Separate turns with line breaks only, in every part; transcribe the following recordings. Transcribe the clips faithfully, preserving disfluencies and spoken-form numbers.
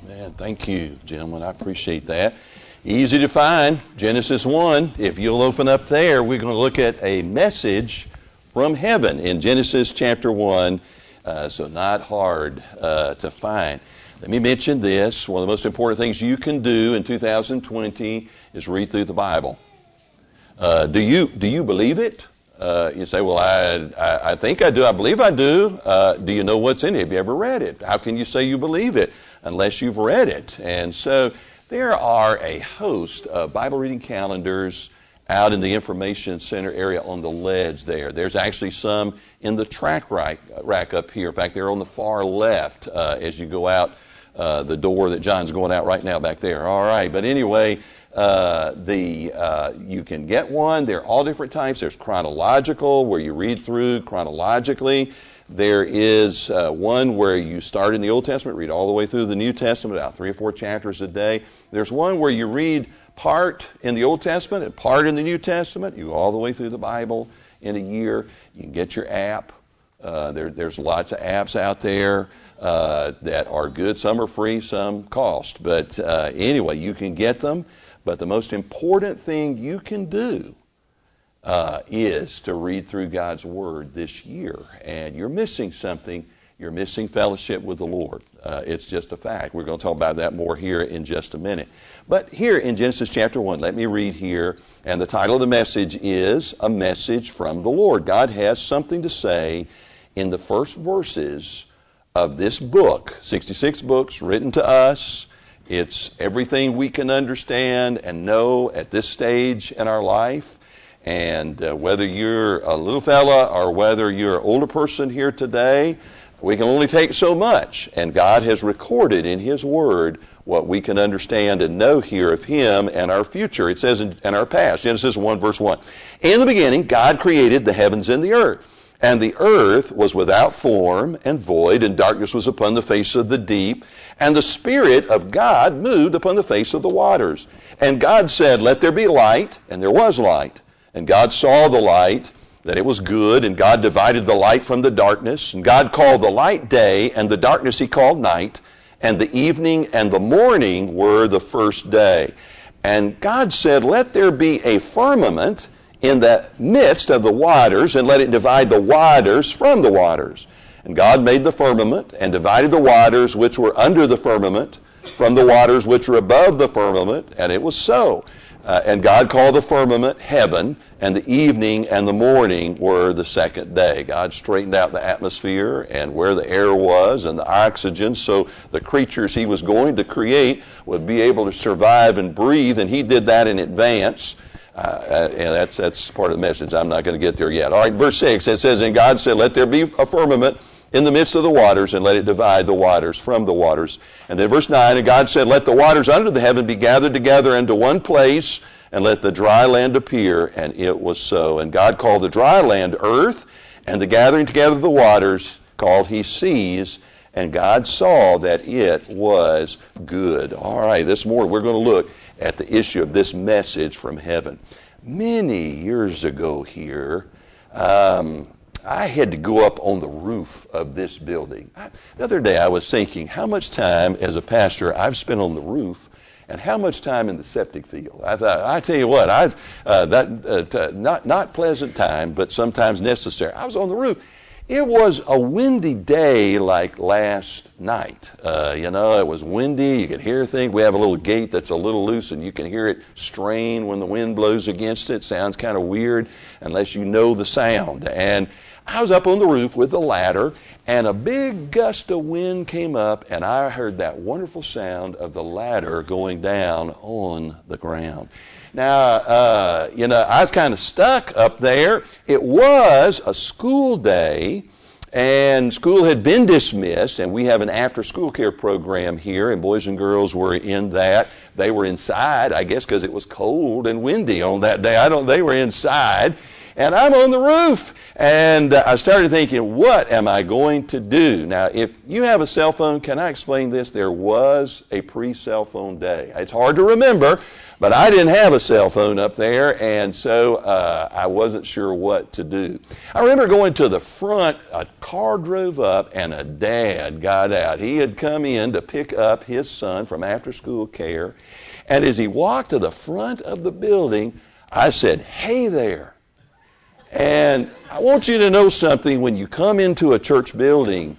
Man, thank you, gentlemen. I appreciate that. Easy to find, Genesis one. If you'll open up there, we're going to look at a message from heaven in Genesis chapter one, uh, so not hard uh, to find. Let me mention this. One of the most important things you can do in two thousand twenty is read through the Bible. Uh, do you do you believe it? Uh, you say, well, I, I I think I do. I believe I do. Uh, do you know what's in it? Have you ever read it? How can you say you believe it unless you've read it? And so there are a host of Bible reading calendars out in the information center area on the ledge there. There's actually some in the track rack, rack up here. In fact, they're on the far left uh, as you go out uh, the door that John's going out right now back there. All right, but anyway, uh, the uh, you can get one. They're all different types. There's chronological, where you read through chronologically. There is uh, one where you start in the Old Testament, read all the way through the New Testament, about three or four chapters a day. There's one where you read part in the Old Testament and part in the New Testament. You go all the way through the Bible in a year. You can get your app. Uh, there, there's lots of apps out there uh, that are good. Some are free, some cost. But uh, anyway, you can get them. But the most important thing you can do Uh, is to read through God's Word this year. And you're missing something. You're missing fellowship with the Lord. Uh, it's just a fact. We're going to talk about that more here in just a minute. But here in Genesis chapter one, let me read here. And the title of the message is A Message from the Lord. God has something to say in the first verses of this book. sixty-six books written to us. It's everything we can understand and know at this stage in our life. And uh, whether you're a little fella or whether you're an older person here today, we can only take so much. And God has recorded in His Word what we can understand and know here of Him and our future. It says in, in our past, Genesis one, verse one, in the beginning, God created the heavens and the earth. And the earth was without form and void, and darkness was upon the face of the deep. And the Spirit of God moved upon the face of the waters. And God said, let there be light, and there was light. And God saw the light, that it was good, and God divided the light from the darkness. And God called the light day, and the darkness He called night. And the evening and the morning were the first day. And God said, let there be a firmament in the midst of the waters, and let it divide the waters from the waters. And God made the firmament, and divided the waters which were under the firmament from the waters which were above the firmament, and it was so. Uh, and God called the firmament heaven, and the evening and the morning were the second day. God straightened out the atmosphere and where the air was and the oxygen, so the creatures He was going to create would be able to survive and breathe, and He did that in advance. Uh, and that's that's part of the message. I'm not going to get there yet. All right, verse six, it says, and God said, let there be a firmament in the midst of the waters, and let it divide the waters from the waters. And then verse nine, and God said, let the waters under the heaven be gathered together into one place, and let the dry land appear. And it was so. And God called the dry land earth, and the gathering together of the waters called He seas. And God saw that it was good. All right, this morning we're going to look at the issue of this message from heaven. Many years ago here, um, I had to go up on the roof of this building. I, the other day I was thinking how much time as a pastor I've spent on the roof and how much time in the septic field. I thought, I tell you what, I've uh, that uh, t- not not pleasant time, but sometimes necessary. I was on the roof. It was a windy day like last night. Uh, you know, it was windy. You could hear things. We have a little gate that's a little loose, and you can hear it strain when the wind blows against it. Sounds kind of weird unless you know the sound. And I was up on the roof with the ladder, and a big gust of wind came up, and I heard that wonderful sound of the ladder going down on the ground. Now, uh, you know, I was kind of stuck up there. It was a school day, and school had been dismissed, and we have an after-school care program here, and boys and girls were in that. They were inside, I guess, because it was cold and windy on that day. I don't. They were inside. and I'm on the roof. And uh, I started thinking, what am I going to do? Now, if you have a cell phone, can I explain this? There was a pre-cell phone day. It's hard to remember, but I didn't have a cell phone up there, and so uh, I wasn't sure what to do. I remember going to the front, a car drove up, and a dad got out. He had come in to pick up his son from after-school care, and as he walked to the front of the building, I said, "Hey there." And I want you to know something. When you come into a church building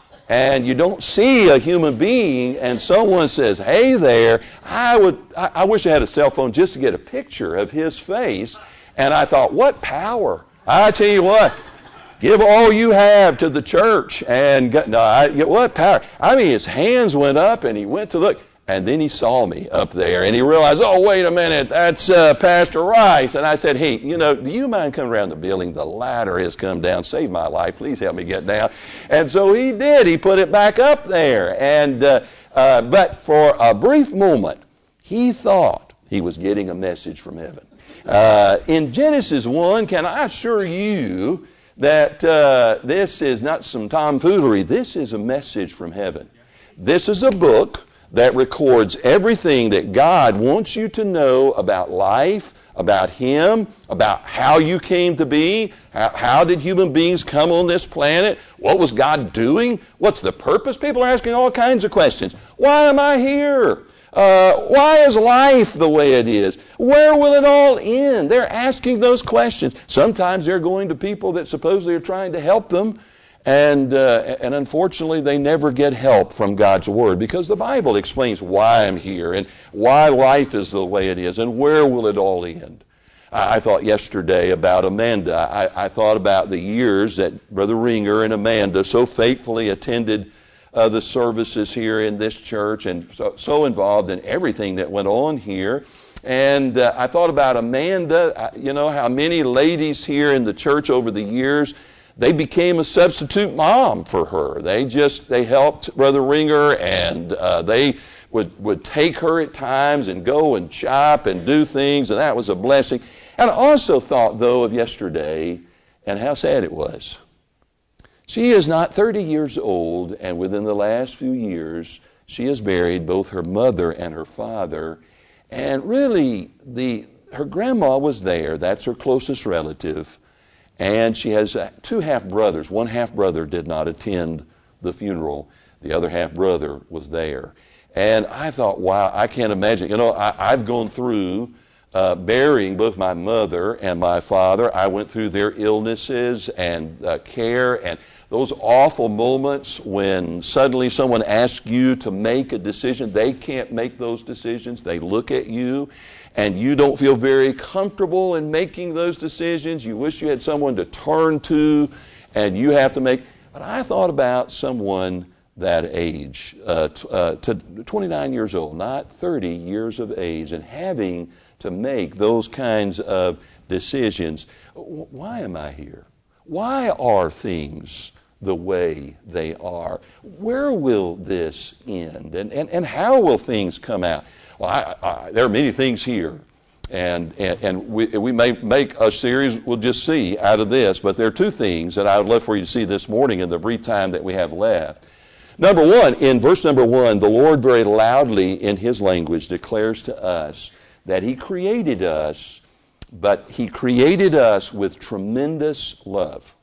and you don't see a human being and someone says, "Hey there," I would, I, I wish I had a cell phone just to get a picture of his face. And I thought, what power. I tell you what, give all you have to the church. And no, I, what power. I mean, his hands went up and he went to look. And then he saw me up there, and he realized, oh, wait a minute, that's uh, Pastor Rice. And I said, hey, you know, do you mind coming around the building? The ladder has come down. Save my life. Please help me get down. And so he did. He put it back up there. And uh, uh, but for a brief moment, he thought he was getting a message from heaven. Uh, in Genesis one, can I assure you that uh, this is not some tomfoolery. This is a message from heaven. This is a book that records everything that God wants you to know about life, about Him, about how you came to be, how, how did human beings come on this planet, what was God doing, what's the purpose? People are asking all kinds of questions. Why am I here? Uh, why is life the way it is? Where will it all end? They're asking those questions. Sometimes they're going to people that supposedly are trying to help them, And uh, and unfortunately, they never get help from God's Word, because the Bible explains why I'm here and why life is the way it is and where will it all end. I, I thought yesterday about Amanda. I, I thought about the years that Brother Ringer and Amanda so faithfully attended uh, the services here in this church and so, so involved in everything that went on here. And uh, I thought about Amanda, you know, how many ladies here in the church over the years, they became a substitute mom for her. They just, they helped Brother Ringer, and uh, they would, would take her at times and go and shop and do things, and that was a blessing. And I also thought, though, of yesterday and how sad it was. She is not thirty years old, and within the last few years, she has buried both her mother and her father. And really, the her grandma was there. That's her closest relative. And she has two half-brothers. One half-brother did not attend the funeral. The other half-brother was there. And I thought, wow, I can't imagine. You know, I, I've gone through uh, burying both my mother and my father. I went through their illnesses and uh, care and those awful moments when suddenly someone asks you to make a decision. They can't make those decisions. They look at you, and you don't feel very comfortable in making those decisions. You wish you had someone to turn to, and you have to make. But I thought about someone that age, uh, t- uh, to twenty-nine years old, not thirty years of age, and having to make those kinds of decisions. Why am I here? Why are things the way they are? Where will this end? And, and, and how will things come out? Well, I, I, there are many things here, and, and, and we, we may make a series, we'll just see, out of this, but there are two things that I would love for you to see this morning in the brief time that we have left. Number one, in verse number one, the Lord very loudly in His language declares to us that He created us, but He created us with tremendous love.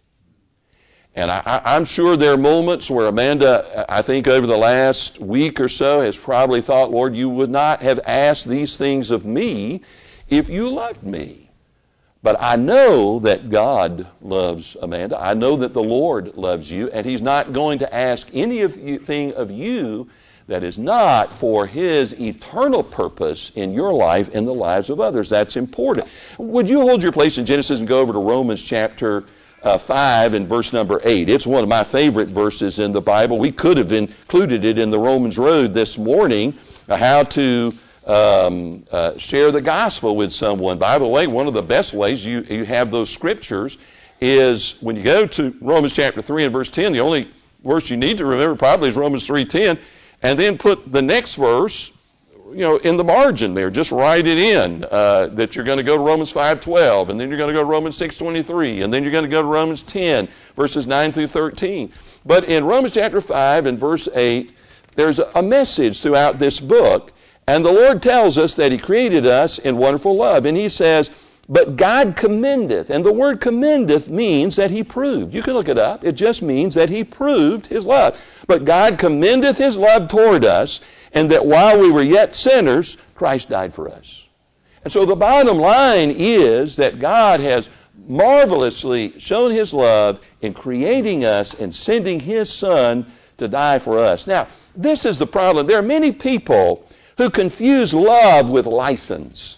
And I, I'm sure there are moments where Amanda, I think over the last week or so, has probably thought, Lord, you would not have asked these things of me if you loved me. But I know that God loves Amanda. I know that the Lord loves you, and He's not going to ask anything of you that is not for His eternal purpose in your life and the lives of others. That's important. Would you hold your place in Genesis and go over to Romans chapter Uh, five and verse number eight. It's one of my favorite verses in the Bible. We could have included it in the Romans Road this morning, uh, how to um, uh, share the gospel with someone. By the way, one of the best ways you, you have those scriptures is when you go to Romans chapter three and verse ten, the only verse you need to remember probably is Romans three ten, and then put the next verse,
you know, in the margin there, just write it in, uh, that you're going to go to Romans five twelve, and then you're going to go to Romans six twenty-three, and then you're going to go to Romans ten, verses nine through thirteen. But in Romans chapter five and verse eight, there's a message throughout this book, and the Lord tells us that He created us in wonderful love, and He says, but God commendeth, and the word commendeth means that He proved. You can look it up. It just means that He proved His love. But God commendeth His love toward us, and that while we were yet sinners, Christ died for us. And so the bottom line is that God has marvelously shown His love in creating us and sending His Son to die for us. Now, this is the problem. There are many people who confuse love with license.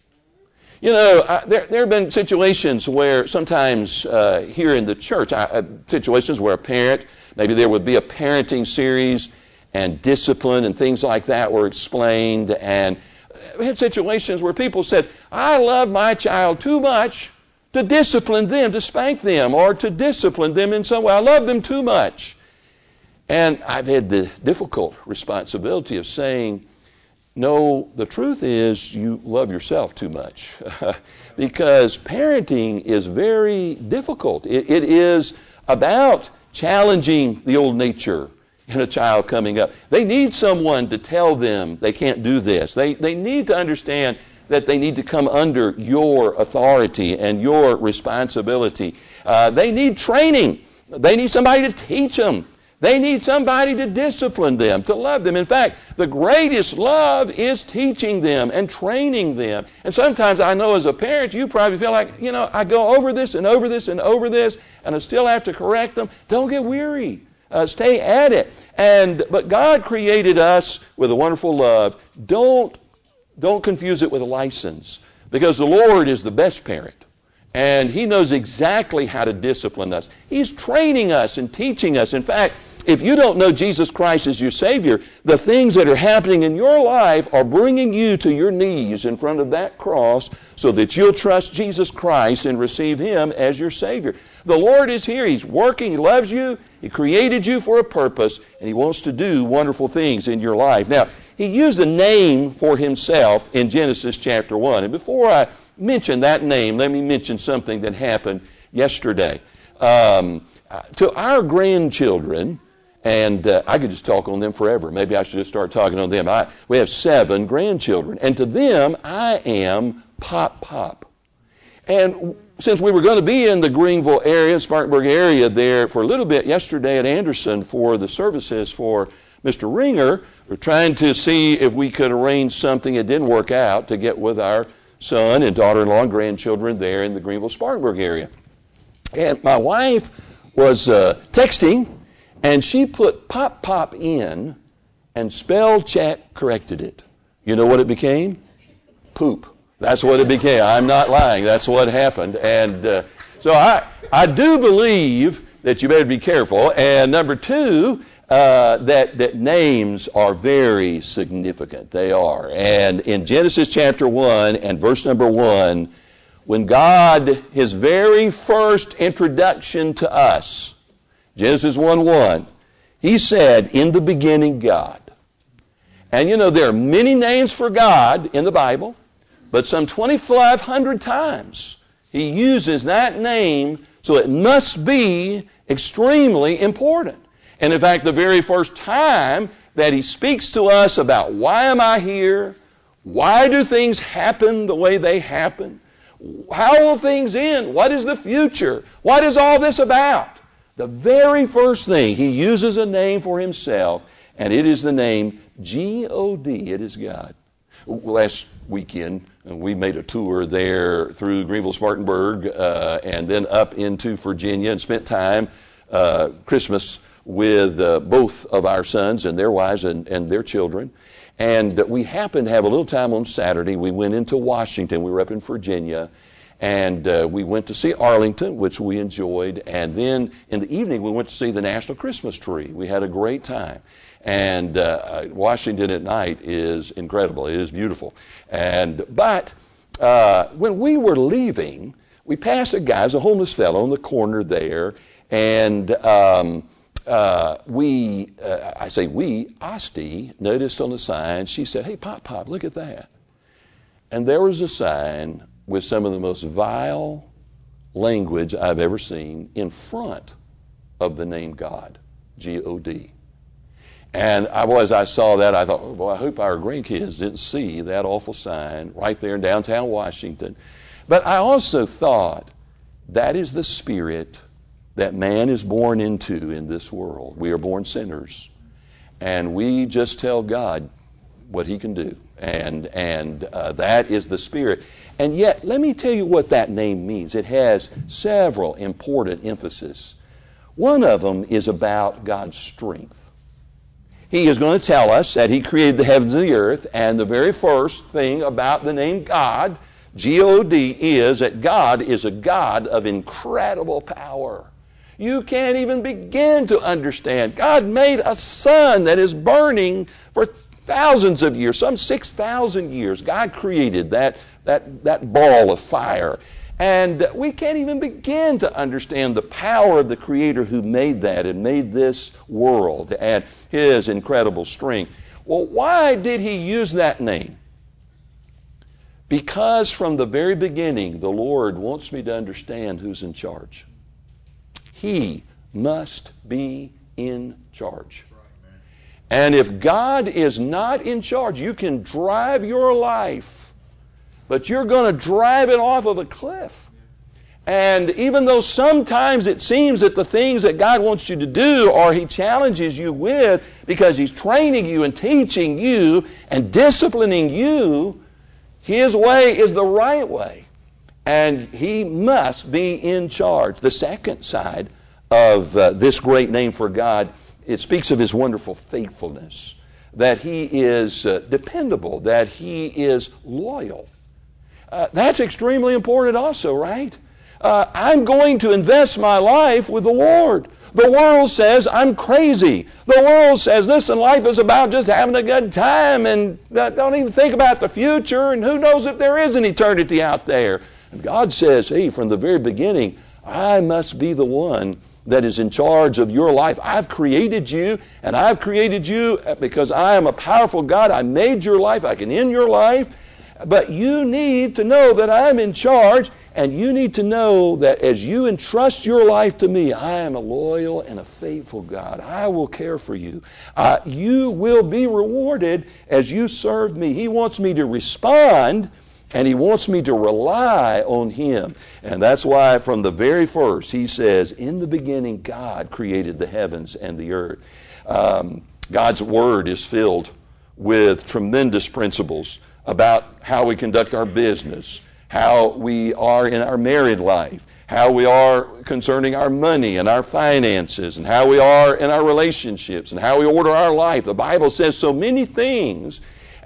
You know, uh, there, there have been situations where sometimes uh, here in the church, uh, situations where a parent, maybe there would be a parenting series and discipline and things like that were explained. And we had situations where people said, I love my child too much to discipline them, to spank them, or to discipline them in some way. I love them too much. And I've had the difficult responsibility of saying, no, the truth is you love yourself too much because parenting is very difficult. It, it is about challenging the old nature in a child coming up. They need someone to tell them they can't do this. They, they need to understand that they need to come under your authority and your responsibility. Uh, they need training. They need somebody to teach them. They need somebody to discipline them, to love them. In fact, the greatest love is teaching them and training them. And sometimes I know as a parent, you probably feel like, you know, I go over this and over this and over this, and I still have to correct them. Don't get weary. Uh, stay at it. And but God created us with a wonderful love. Don't, don't confuse it with a license, because the Lord is the best parent. And He knows exactly how to discipline us. He's training us and teaching us. In fact, if you don't know Jesus Christ as your Savior, the things that are happening in your life are bringing you to your knees in front of that cross so that you'll trust Jesus Christ and receive Him as your Savior. The Lord is here. He's working. He loves you. He created you for a purpose, and He wants to do wonderful things in your life. Now, He used a name for Himself in Genesis chapter one. And before I mention that name, let me mention something that happened yesterday. Um, to our grandchildren, and uh, I could just talk on them forever. Maybe I should just start talking on them. I, we have seven grandchildren, and to them, I am Pop Pop. And since we were going to be in the Greenville area, Spartanburg area there for a little bit yesterday at Anderson for the services for Mister Ringer, we're trying to see if we could arrange something. It didn't work out to get with our son and daughter-in-law and grandchildren there in the Greenville, Spartanburg area. And my wife was uh, texting, and she put Pop Pop in, and spell check corrected it. You know what it became? Poop. That's what it became. I'm not lying. That's what happened. And uh, so I, I do believe that you better be careful. And number two, Uh, that, that names are very significant. They are. And in Genesis chapter one and verse number one, when God, His very first introduction to us, Genesis one one, He said, in the beginning God. And you know, there are many names for God in the Bible, but some twenty-five hundred times He uses that name, so it must be extremely important. And in fact, the very first time that He speaks to us about why am I here, why do things happen the way they happen, how will things end, what is the future, what is all this about? The very first thing, He uses a name for Himself, and it is the name G O D. It is God. Last weekend, we made a tour there through Greenville, Spartanburg, uh, and then up into Virginia, and spent time uh, Christmas with uh, both of our sons and their wives and, and their children. And we happened to have a little time on Saturday. We went into Washington. We were up in Virginia. And uh, we went to see Arlington, which we enjoyed. And then in the evening, we went to see the National Christmas Tree. We had a great time. And uh, Washington at night is incredible. It is beautiful. And But uh, when we were leaving, we passed a guy, a homeless fellow, on the corner there. And... Um, uh, we, uh, I say we, Asti, noticed on the sign, she said, hey, Pop, Pop, look at that. And there was a sign with some of the most vile language I've ever seen in front of the name God, G O D. And I, boy, as I saw that, I thought, oh, boy, I hope our grandkids didn't see that awful sign right there in downtown Washington. But I also thought, that is the spirit that man is born into in this world. We are born sinners. And we just tell God what he can do. And, and uh, that is the spirit. And yet, let me tell you what that name means. It has several important emphases. One of them is about God's strength. He is going to tell us that he created the heavens and the earth, and the very first thing about the name God, G O D, is that God is a God of incredible power. You can't even begin to understand. God made a sun that is burning for thousands of years, some six thousand years. God created that, that, that ball of fire. And we can't even begin to understand the power of the Creator who made that and made this world and his incredible strength. Well, why did he use that name? Because from the very beginning, the Lord wants me to understand who's in charge. He must be in charge. And if God is not in charge, you can drive your life, but you're going to drive it off of a cliff. And even though sometimes it seems that the things that God wants you to do or he challenges you with because he's training you and teaching you and disciplining you, his way is the right way. And he must be in charge. The second side of uh, this great name for God, it speaks of his wonderful faithfulness, that he is uh, dependable, that he is loyal. Uh, that's extremely important also, right? Uh, I'm going to invest my life with the Lord. The world says I'm crazy. The world says, listen, life is about just having a good time and uh, don't even think about the future, and who knows if there is an eternity out there. And God says, hey, from the very beginning, I must be the one that is in charge of your life. I've created you, and I've created you because I am a powerful God. I made your life. I can end your life. But you need to know that I'm in charge, and you need to know that as you entrust your life to me, I am a loyal and a faithful God. I will care for you. Uh, you will be rewarded as you serve me. He wants me to respond, and he wants me to rely on him. And that's why from the very first he says, in the beginning God created the heavens and the earth. Um, God's Word is filled with tremendous principles about how we conduct our business, how we are in our married life, how we are concerning our money and our finances, and how we are in our relationships, and how we order our life. The Bible says so many things,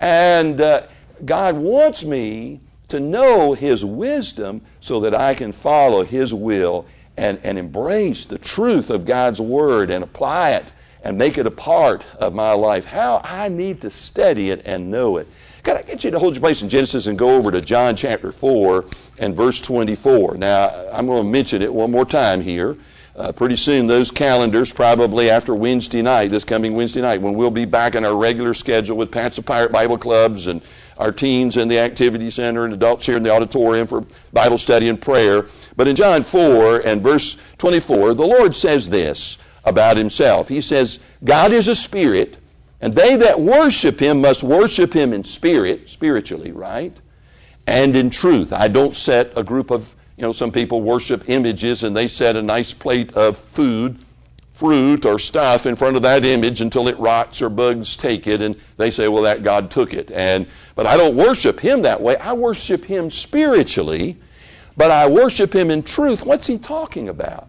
and uh, God wants me to know his wisdom so that I can follow his will and, and embrace the truth of God's Word and apply it and make it a part of my life. How I need to study it and know it. Can I get you to hold your place in Genesis and go over to John chapter four and verse twenty-four? Now, I'm going to mention it one more time here. Uh, pretty soon, those calendars, probably after Wednesday night, this coming Wednesday night, when we'll be back in our regular schedule with Pants of Pirate Bible Clubs and our teens in the activity center and adults here in the auditorium for Bible study and prayer. But in John four and verse twenty-four, the Lord says this about himself. He says, God is a spirit, and they that worship him must worship him in spirit, spiritually, right? And in truth. I don't set a group of, you know, some people worship images and they set a nice plate of food, fruit or stuff in front of that image until it rots or bugs take it, and they say, well, that God took it. And but I don't worship him that way. I worship him spiritually, but I worship him in truth. What's he talking about?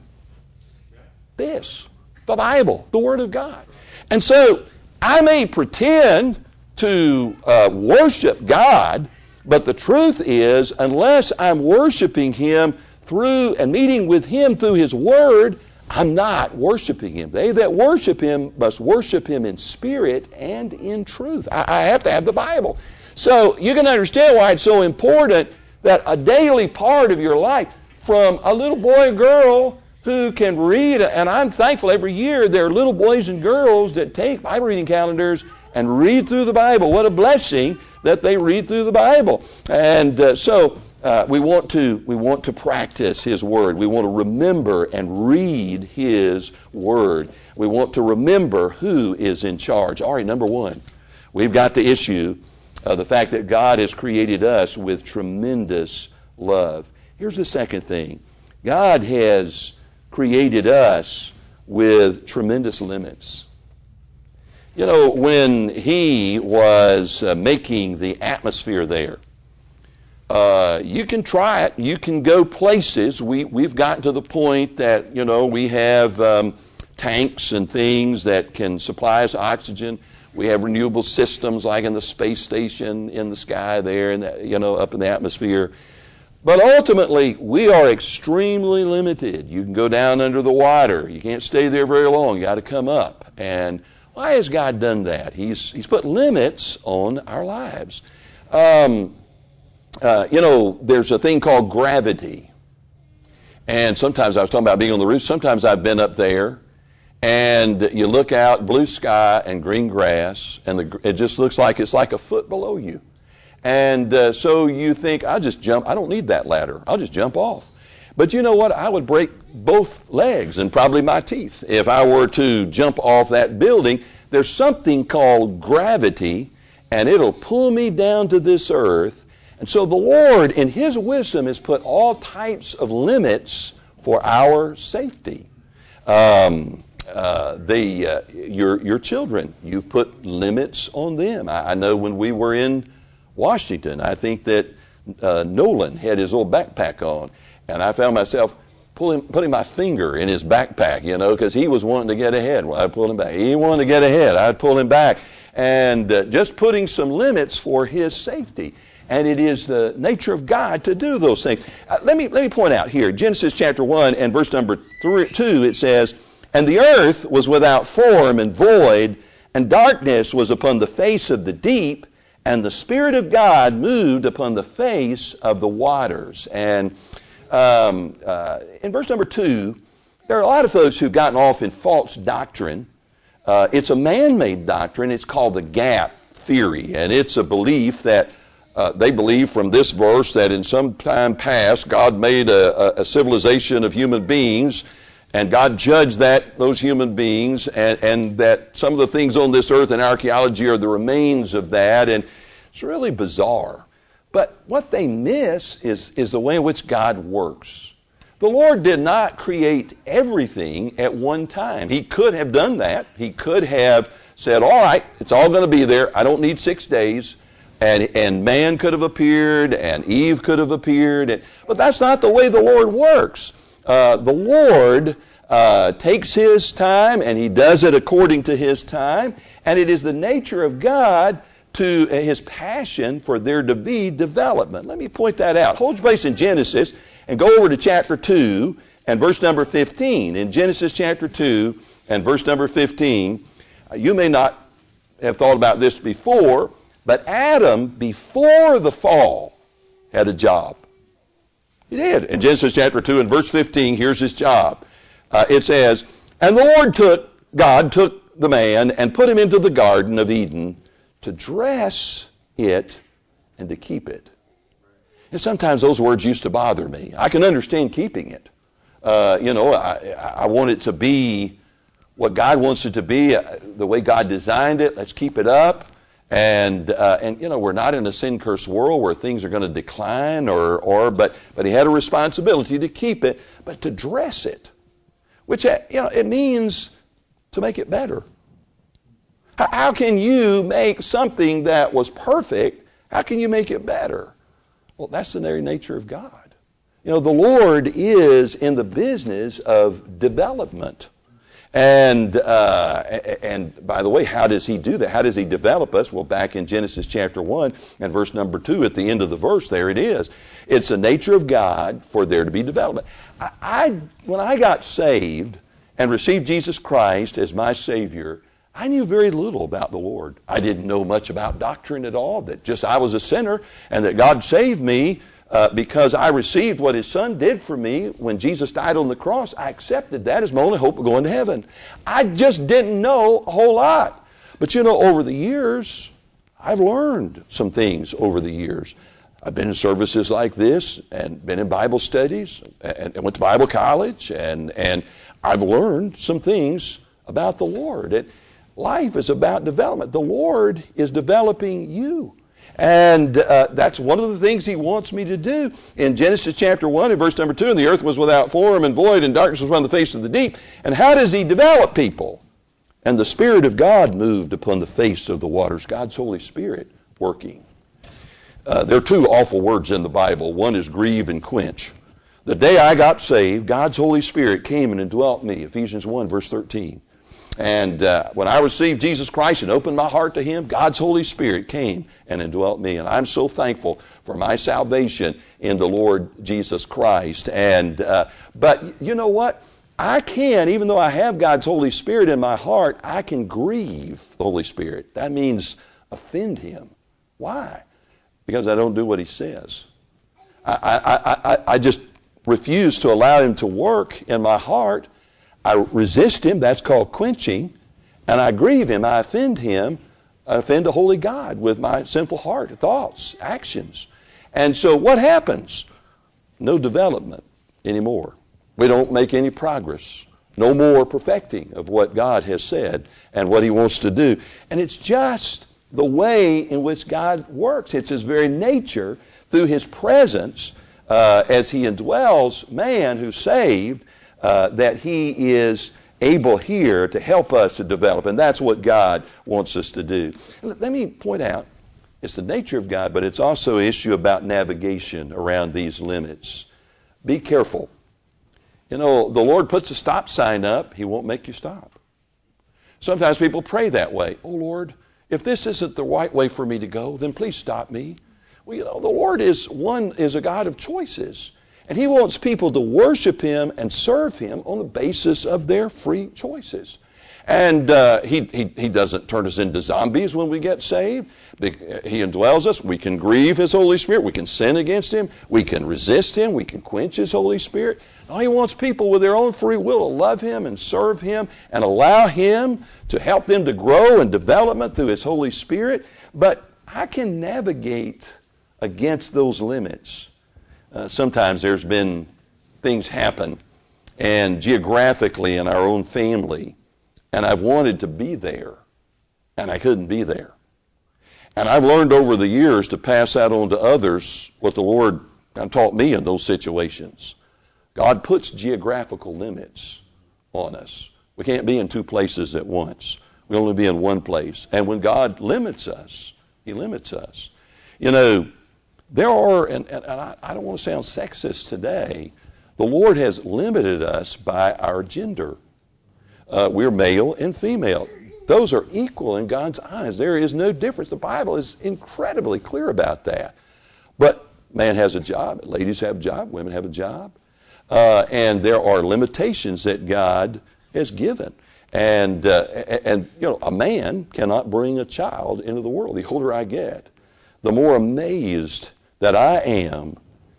This, the Bible, the Word of God. And so I may pretend to uh, worship God, but the truth is, unless I'm worshiping him through and meeting with him through his Word, I'm not worshiping him. They that worship him must worship him in spirit and in truth. I, I have to have the Bible. So you can understand why it's so important that a daily part of your life, from a little boy or girl who can read, and I'm thankful every year there are little boys and girls that take Bible reading calendars and read through the Bible. What a blessing that they read through the Bible. And uh, so uh, we want to we want to practice His Word. We want to remember and read His Word. We want to remember who is in charge. All right, number one, we've got the issue of the fact that God has created us with tremendous love. Here's the second thing. God has created us with tremendous limits. You know, when He was uh, making the atmosphere there, uh, you can try it. You can go places. We, we've gotten to the point that, you know, we have um, tanks and things that can supply us oxygen. We have renewable systems like in the space station in the sky there, and you know, up in the atmosphere. But ultimately, we are extremely limited. You can go down under the water. You can't stay there very long. You got to come up. And why has God done that? He's He's put limits on our lives. Um, uh, you know, there's a thing called gravity. And sometimes I was talking about being on the roof. Sometimes I've been up there, and you look out, blue sky and green grass, and the, it just looks like it's like a foot below you. And uh, so you think, I'll just jump. I don't need that ladder. I'll just jump off. But you know what? I would break both legs and probably my teeth if I were to jump off that building. There's something called gravity, and it'll pull me down to this earth. And so the Lord, in His wisdom, has put all types of limits for our safety. Um, uh, the uh, your your children, you've put limits on them. I, I know when we were in Washington, I think that uh, Nolan had his little backpack on, and I found myself pulling, putting my finger in his backpack, you know, because he was wanting to get ahead. Well, I'd pull him back. He wanted to get ahead. I'd pull him back. And uh, just putting some limits for his safety. And it is the nature of God to do those things. Uh, let me let me point out here, Genesis chapter one and verse number three, two, it says, "And the earth was without form and void, and darkness was upon the face of the deep, and the Spirit of God moved upon the face of the waters." And um, uh, in verse number two, there are a lot of folks who've gotten off in false doctrine. Uh, it's a man-made doctrine. It's called the gap theory, and it's a belief that uh, they believe from this verse that in some time past God made a, a, a civilization of human beings, and God judged that those human beings, and, and that some of the things on this earth in archaeology are the remains of that, and it's really bizarre. But what they miss is, is the way in which God works. The Lord did not create everything at one time. He could have done that. He could have said, all right, it's all going to be there. I don't need six days. And, and man could have appeared, and Eve could have appeared. And, but that's not the way the Lord works. Uh, the Lord uh, takes His time, and He does it according to His time. And it is the nature of God to uh, His passion for there to be development. Let me point that out. Hold your place in Genesis and go over to chapter two and verse number fifteen. In Genesis chapter two and verse number fifteen, uh, you may not have thought about this before, but Adam, before the fall, had a job. He did. In Genesis chapter two and verse fifteen, here's his job. Uh, it says, "And the Lord took, God took the man and put him into the Garden of Eden to dress it and to keep it." And sometimes those words used to bother me. I can understand keeping it. Uh, you know, I, I want it to be what God wants it to be, uh, the way God designed it. Let's keep it up. And, uh, and you know, we're not in a sin-cursed world where things are going to decline, or, or but, but He had a responsibility to keep it, but to dress it, which, you know, it means to make it better. How, how can you make something that was perfect, how can you make it better? Well, that's the very nature of God. You know, the Lord is in the business of development. And uh, and by the way, how does He do that? How does He develop us? Well, back in Genesis chapter one and verse number two, at the end of the verse, there it is. It's the nature of God for there to be development. I, I when I got saved and received Jesus Christ as my Savior, I knew very little about the Lord. I didn't know much about doctrine at all, that just I was a sinner and that God saved me
uh, because I received what his son did for me when Jesus died on the cross. I accepted that as my only hope of going to heaven. I just didn't know a whole lot. But you know, over the years, I've learned some things over the years. I've been in services like this and been in Bible studies and, and went to Bible college, and, and I've learned some things about the Lord. It, life is about development. The Lord is developing you. And uh, that's one of the things he wants me to do. In Genesis chapter one, in verse number two, and the earth was without form and void, and darkness was upon the face of the deep. And how does he develop people? And the Spirit of God moved upon the face of the waters. God's Holy Spirit working. Uh, there are two awful words in the Bible. One is grieve and quench. The day I got saved, God's Holy Spirit came and indwelt me. Ephesians one, verse thirteen. And uh, when I received Jesus Christ and opened my heart to him, God's Holy Spirit came and indwelt me. And I'm so thankful for my salvation in the Lord Jesus Christ. And uh, but you know what? I can, even though I have God's Holy Spirit in my heart, I can grieve the Holy Spirit. That means offend him. Why? Because I don't do what he says. I, I, I, I just refuse to allow him to work in my heart. I resist him, that's called quenching, and I grieve him, I offend him, I offend a holy God with my sinful heart, thoughts, actions. And so what happens? No development anymore. We don't make any progress. No more perfecting of what God has said and what he wants to do. And it's just the way in which God works. It's his very nature through his presence uh, as he indwells man who's saved, Uh, that he is able here to help us to develop. And that's what God wants us to do. Let me point out, it's the nature of God, but it's also an issue about navigation around these limits. Be careful. You know, the Lord puts a stop sign up, he won't make you stop. Sometimes people pray that way. Oh, Lord, if this isn't the right way for me to go, then please stop me. Well, you know, the Lord is one is a God of choices. And he wants people to worship him and serve him on the basis of their free choices. And uh, he, he, he doesn't turn us into zombies when we get saved. He indwells us. We can grieve his Holy Spirit. We can sin against him. We can resist him. We can quench his Holy Spirit. No, he wants people with their own free will to love him and serve him and allow him to help them to grow in development through his Holy Spirit. But I can navigate against those limits. Uh, sometimes there's been things happen, and geographically in our own family, and I've wanted to be there, and I couldn't be there. And I've learned over the years to pass that on to others what the Lord taught me in those situations. God puts geographical limits on us. We can't be in two places at once. We only be in one place. And when God limits us, he limits us. You know, There are, and, and I, I don't want to sound sexist today, the Lord has limited us by our gender. Uh, we're male and female. Those are equal in God's eyes. There is no difference. The Bible is incredibly clear about that. But man has a job, ladies have a job, women have a job. Uh, and there are limitations that God has given. And, uh, and, you know, a man cannot bring a child into the world. The older I get, the more amazed that I am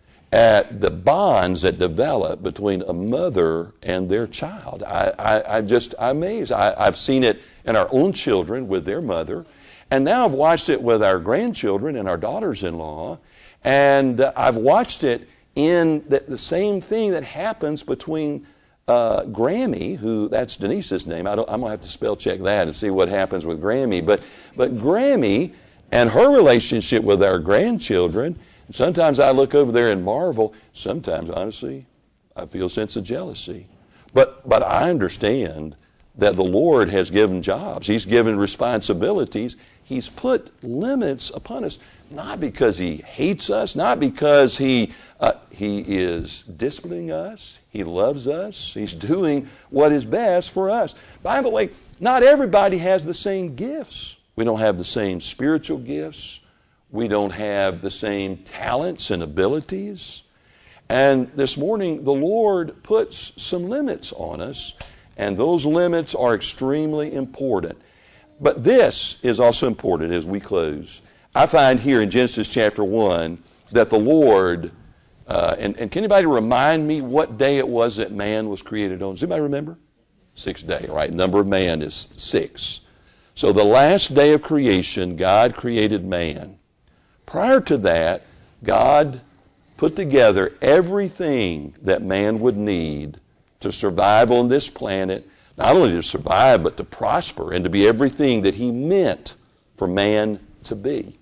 at the bonds that develop between a mother and their child. I, I, I just, I'm amazed. I, I've seen it in our own children with their mother, and now I've watched it with our grandchildren and our daughters-in-law, and uh, I've watched it in the, the same thing that happens between uh, Grammy, who, that's Denise's name. I don't, I'm going to have to spell check that and see what happens with Grammy, but, but Grammy and her relationship with our grandchildren. Sometimes I look over there and marvel. Sometimes, honestly, I feel a sense of jealousy. But but I understand that the Lord has given jobs. He's given responsibilities. He's put limits upon us, not because he hates us, not because he uh, he is disciplining us. He loves us. He's doing what is best for us. By the way, not everybody has the same gifts. We don't have the same spiritual gifts. We don't have the same talents and abilities. And this morning, the Lord puts some limits on us, and those limits are extremely important. But this is also important as we close. I find here in Genesis chapter one that the Lord
Uh, and, and can anybody remind me what day it was that man was created on? Does anybody remember? Sixth day, right? Number of man is six. So the last day of creation, God created man. Prior to that, God put together everything that man would need to survive on this planet, not only to survive, but to prosper and to be everything that he meant for man to be.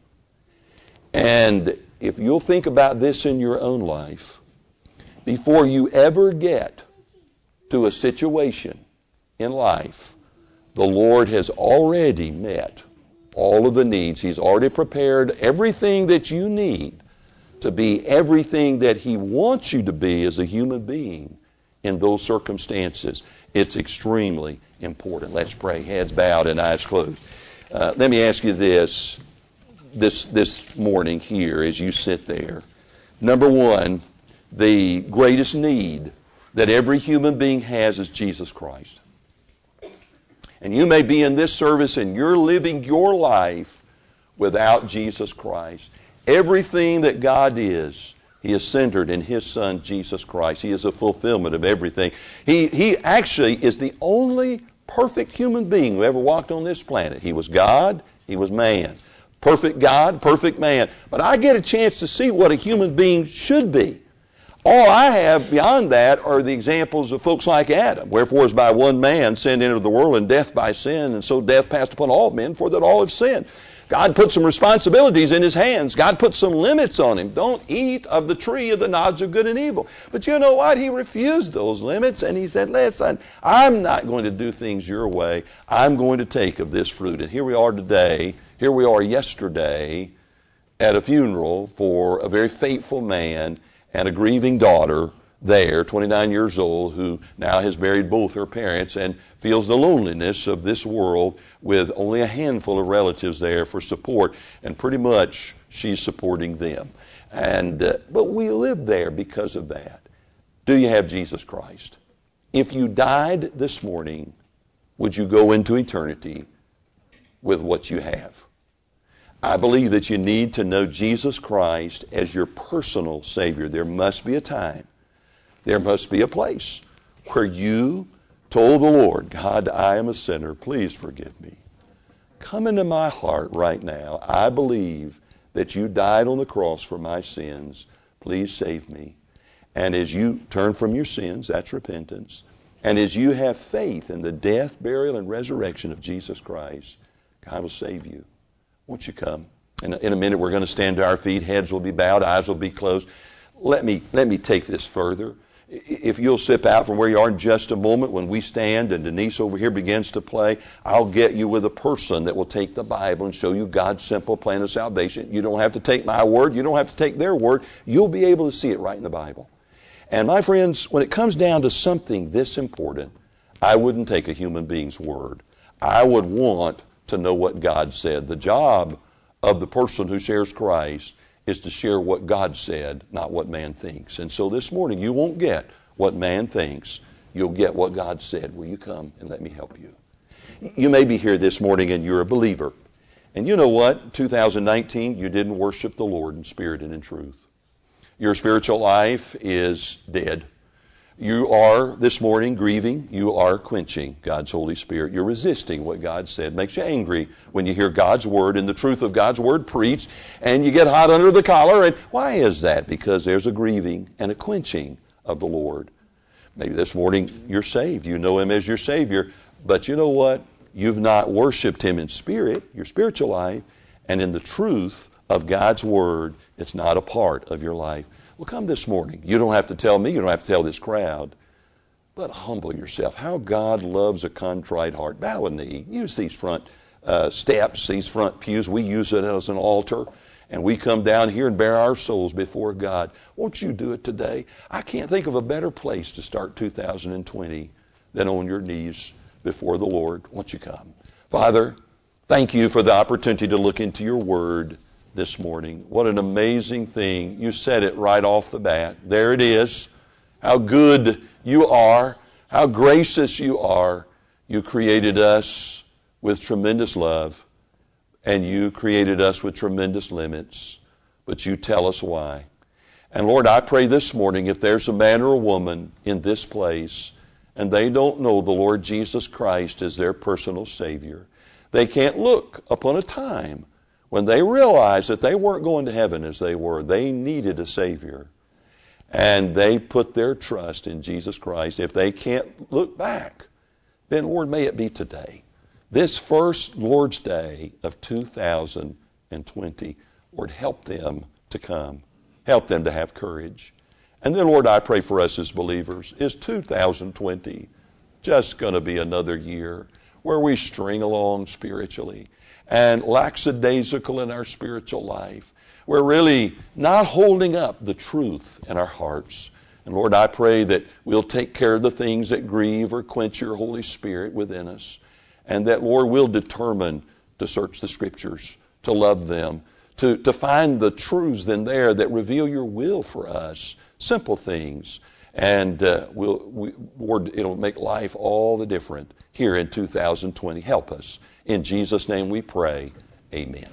And if you'll think about this in your own life, before you ever get to a situation in life, the Lord has already met all of the needs. He's already prepared everything that you need to be everything that he wants you to be as a human being in those circumstances. It's extremely important. Let's pray. Heads bowed and eyes closed. Uh, let me ask you this, this, this morning here as you sit there. Number one, the greatest need that every human being has is Jesus Christ. And you may be in this service and you're living your life without Jesus Christ. Everything that God is, he is centered in his Son, Jesus Christ. He is a fulfillment of everything. He, he actually is the only perfect human being who ever walked on this planet. He was God, he was man. Perfect God, perfect man. But I get a chance to see what a human being should be. All I have beyond that are the examples of folks like Adam. Wherefore is by one man sin entered the world, and death by sin, and so death passed upon all men, for that all have sinned. God put some responsibilities in his hands. God put some limits on him. Don't eat of the tree of the knowledge of good and evil. But you know what? He refused those limits, and he said, listen, I'm not going to do things your way. I'm going to take of this fruit. And here we are today, here we are yesterday at a funeral for a very faithful man and a grieving daughter there, twenty-nine years old, who now has buried both her parents and feels the loneliness of this world with only a handful of relatives there for support, and pretty much she's supporting them. And uh, but we live there because of that. Do you have Jesus Christ? If you died this morning, would you go into eternity with what you have? I believe that you need to know Jesus Christ as your personal Savior. There must be a time, there must be a place where you told the Lord, God, I am a sinner. Please forgive me. Come into my heart right now. I believe that you died on the cross for my sins. Please save me. And as you turn from your sins, that's repentance. And as you have faith in the death, burial, and resurrection of Jesus Christ, God will save you. Won't you come? In a, in a minute we're going to stand to our feet. Heads will be bowed. Eyes will be closed. Let me, let me take this further. If you'll step out from where you are in just a moment when we stand and Denise over here begins to play, I'll get you with a person that will take the Bible and show you God's simple plan of salvation. You don't have to take my word. You don't have to take their word. You'll be able to see it right in the Bible. And my friends, when it comes down to something this important, I wouldn't take a human being's word. I would want to know what God said. The job of the person who shares Christ is to share what God said, not what man thinks. And so this morning you won't get what man thinks. You'll get what God said. Will you come and let me help you? You may be here this morning and you're a believer. And you know what? two thousand nineteen, you didn't worship the Lord in spirit and in truth. Your spiritual life is dead. You are, this morning, grieving. You are quenching God's Holy Spirit. You're resisting what God said. Makes you angry when you hear God's Word and the truth of God's Word preached, and you get hot under the collar. And why is that? Because there's a grieving and a quenching of the Lord. Maybe this morning you're saved. You know Him as your Savior. But you know what? You've not worshiped Him in spirit, your spiritual life, and in the truth of God's Word. It's not a part of your life. Well, come this morning. You don't have to tell me. You don't have to tell this crowd. But humble yourself. How God loves a contrite heart. Bow a knee. Use these front uh, steps, these front pews. We use it as an altar. And we come down here and bear our souls before God. Won't you do it today? I can't think of a better place to start two thousand twenty than on your knees before the Lord. Won't you come? Father, thank you for the opportunity to look into your word this morning. What an amazing thing. You said it right off the bat. There it is. How good you are. How gracious you are. You created us with tremendous love, and you created us with tremendous limits, but you tell us why.
And Lord, I pray this morning, if there's a man or a woman in this place and they don't know the Lord Jesus Christ as their personal Savior, they can't look upon a time when they realized that they weren't going to heaven as they were. They needed a Savior. And they put their trust in Jesus Christ. If they can't look back, then Lord, may it be today. This first Lord's Day of two thousand twenty, Lord, help them to come. Help them to have courage. And then, Lord, I pray for us as believers. Is two thousand twenty just going to be another year where we string along spiritually and lackadaisical in our spiritual life? We're really not holding up the truth in our hearts. And Lord, I pray that we'll take care of the things that grieve or quench your Holy Spirit within us. And that, Lord, we'll determine to search the Scriptures, to love them, to, to find the truths in there that reveal your will for us. Simple things. And uh, we'll, we, Lord, it'll make life all the different here in two thousand twenty. Help us. In Jesus' name we pray. Amen.